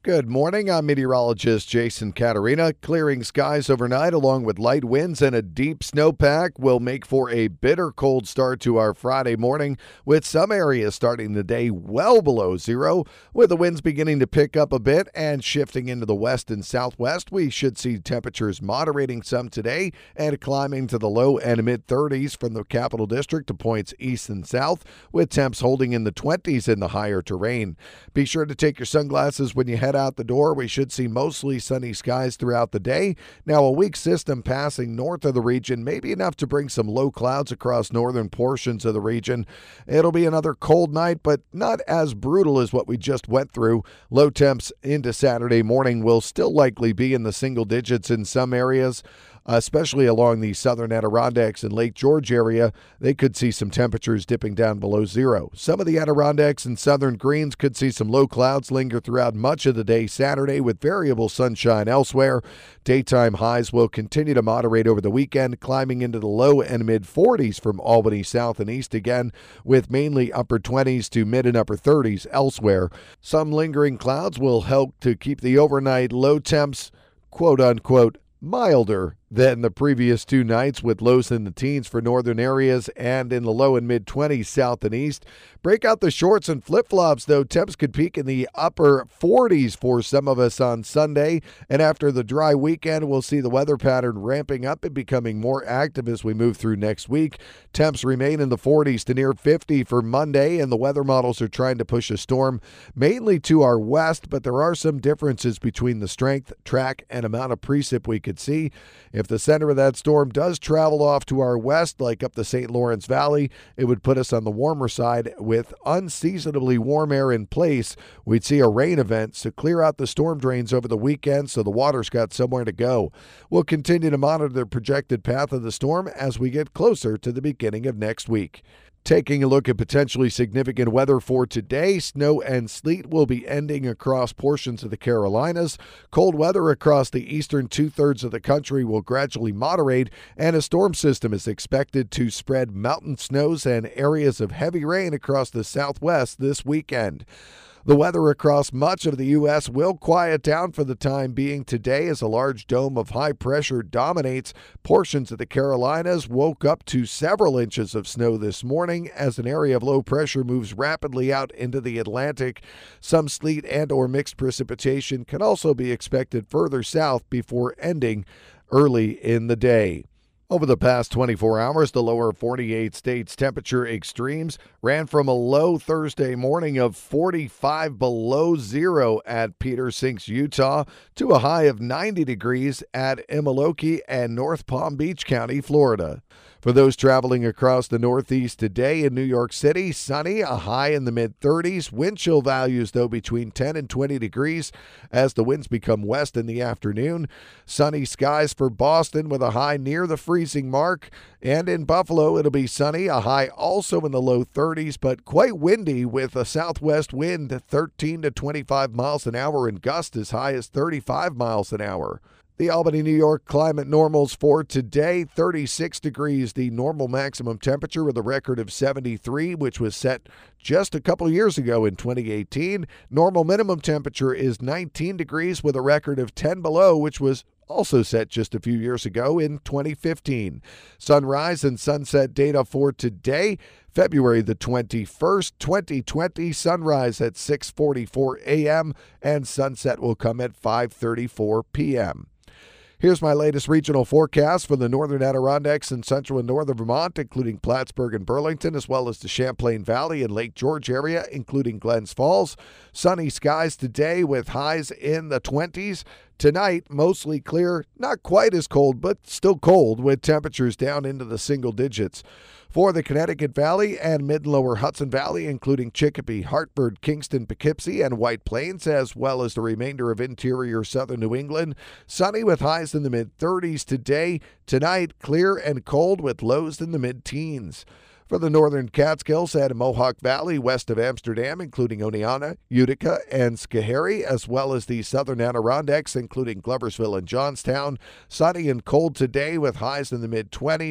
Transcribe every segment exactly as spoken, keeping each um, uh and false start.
Good morning. I'm meteorologist Jason Caterina. Clearing skies overnight along with light winds and a deep snowpack will make for a bitter cold start to our Friday morning, with some areas starting the day well below zero. With the winds beginning to pick up a bit and shifting into the west and southwest, we should see temperatures moderating some today and climbing to the low and mid thirties from the Capital District to points east and south, with temps holding in the twenties in the higher terrain. Be sure to take your sunglasses when you head out the door. We should see mostly sunny skies throughout the day. Now, a weak system passing north of the region may be enough to bring some low clouds across northern portions of the region. It'll be another cold night, but not as brutal as what we just went through. Low temps into Saturday morning will still likely be in the single digits in some areas, especially along the southern Adirondacks and Lake George area. They could see some temperatures dipping down below zero. Some of the Adirondacks and southern Greens could see some low clouds linger throughout much of the day Saturday, with variable sunshine elsewhere. Daytime highs will continue to moderate over the weekend, climbing into the low and mid forties from Albany south and east again, with mainly upper twenties to mid and upper thirties elsewhere. Some lingering clouds will help to keep the overnight low temps, quote unquote, milder than the previous two nights, with lows in the teens for northern areas and in the low and mid twenties south and east. Break out the shorts and flip-flops, though. Temps could peak in the upper forties for some of us on Sunday, and after the dry weekend, we'll see the weather pattern ramping up and becoming more active as we move through next week. Temps remain in the forties to near fifty for Monday, and the weather models are trying to push a storm mainly to our west, but there are some differences between the strength, track, and amount of precip we could see. If the center of that storm does travel off to our west, like up the Saint Lawrence Valley, it would put us on the warmer side with unseasonably warm air in place. We'd see a rain event, so clear out the storm drains over the weekend so the water's got somewhere to go. We'll continue to monitor the projected path of the storm as we get closer to the beginning of next week. Taking a look at potentially significant weather for today, snow and sleet will be ending across portions of the Carolinas. Cold weather across the eastern two-thirds of the country will gradually moderate, and a storm system is expected to spread mountain snows and areas of heavy rain across the southwest this weekend. The weather across much of the U S will quiet down for the time being today as a large dome of high pressure dominates. Portions of the Carolinas woke up to several inches of snow this morning as an area of low pressure moves rapidly out into the Atlantic. Some sleet and or mixed precipitation can also be expected further south before ending early in the day. Over the past twenty-four hours, the lower forty-eight states temperature extremes ran from a low Thursday morning of forty-five below zero at Peter Sinks, Utah, to a high of ninety degrees at Immokalee and North Palm Beach County, Florida. For those traveling across the Northeast today, in New York City, sunny, a high in the mid thirties. Wind chill values, though, between ten and twenty degrees as the winds become west in the afternoon. Sunny skies for Boston with a high near the freezing mark. And in Buffalo, it'll be sunny, a high also in the low thirties, but quite windy with a southwest wind thirteen to twenty-five miles an hour and gusts as high as thirty-five miles an hour. The Albany, New York climate normals for today, thirty-six degrees, the normal maximum temperature with a record of seventy-three, which was set just a couple years ago in twenty eighteen. Normal minimum temperature is nineteen degrees with a record of ten below, which was also set just a few years ago in twenty fifteen. Sunrise and sunset data for today, February the twenty-first, twenty twenty. Sunrise at six forty-four a.m. and sunset will come at five thirty-four p.m. Here's my latest regional forecast for the northern Adirondacks and central and northern Vermont, including Plattsburgh and Burlington, as well as the Champlain Valley and Lake George area, including Glens Falls. Sunny skies today with highs in the twenties. Tonight, mostly clear, not quite as cold, but still cold, with temperatures down into the single digits. For the Connecticut Valley and mid and lower Hudson Valley, including Chicopee, Hartford, Kingston, Poughkeepsie, and White Plains, as well as the remainder of interior southern New England, sunny with highs in the mid thirties today. Tonight, clear and cold with lows in the mid-teens. For the northern Catskills and Mohawk Valley west of Amsterdam, including Oneonta, Utica, and Schoharie, as well as the southern Adirondacks, including Gloversville and Johnstown, sunny and cold today with highs in the mid-twenties.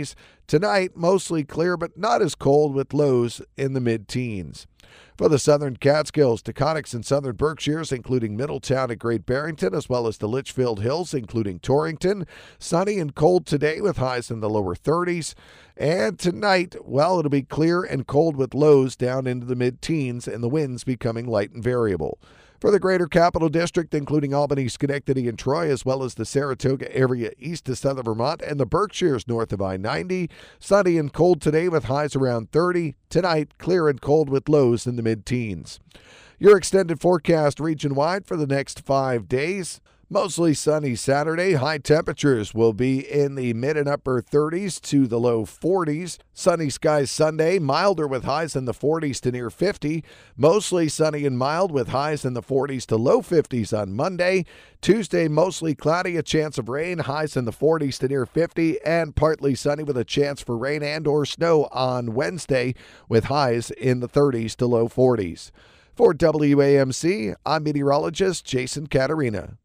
Tonight, mostly clear but not as cold with lows in the mid-teens. For the southern Catskills, Taconics and southern Berkshires, including Middletown and Great Barrington, as well as the Litchfield Hills, including Torrington. Sunny and cold today with highs in the lower thirties. And tonight, well, it'll be clear and cold with lows down into the mid-teens and the winds becoming light and variable. For the Greater Capital District, including Albany, Schenectady, and Troy, as well as the Saratoga area east to southern Vermont and the Berkshires north of I ninety, sunny and cold today with highs around thirty. Tonight, clear and cold with lows in the mid-teens. Your extended forecast region-wide for the next five days. Mostly sunny Saturday. High temperatures will be in the mid and upper thirties to the low forties. Sunny skies Sunday, milder with highs in the forties to near fifty. Mostly sunny and mild with highs in the forties to low fifties on Monday. Tuesday, mostly cloudy, a chance of rain, highs in the forties to near fifty, and partly sunny with a chance for rain and or snow on Wednesday with highs in the thirties to low forties. For W A M C, I'm meteorologist Jason Caterina.